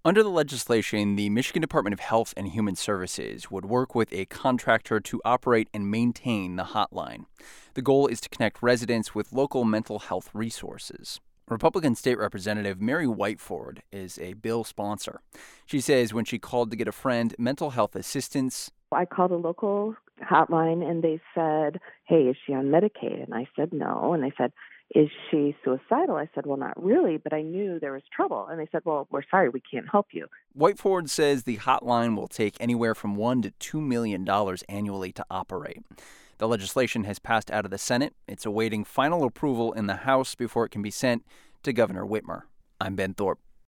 Under the legislation, the Michigan Department of Health and Human Services would work with a contractor to operate and maintain the hotline. The goal is to connect residents with local mental health resources. Republican State Representative Mary Whiteford is a bill sponsor. She says when she called to get a friend mental health assistance, I called a local hotline and they said, "Hey, is she on Medicaid?" And I said, "No." And they said, "Is she suicidal?" I said, "Well, not really, but I knew there was trouble." And they said, "Well, we're sorry, we can't help you." Whiteford says the hotline will take anywhere from $1 to $2 million annually to operate. The legislation has passed out of the Senate. It's awaiting final approval in the House before it can be sent to Governor Whitmer. I'm Ben Thorpe.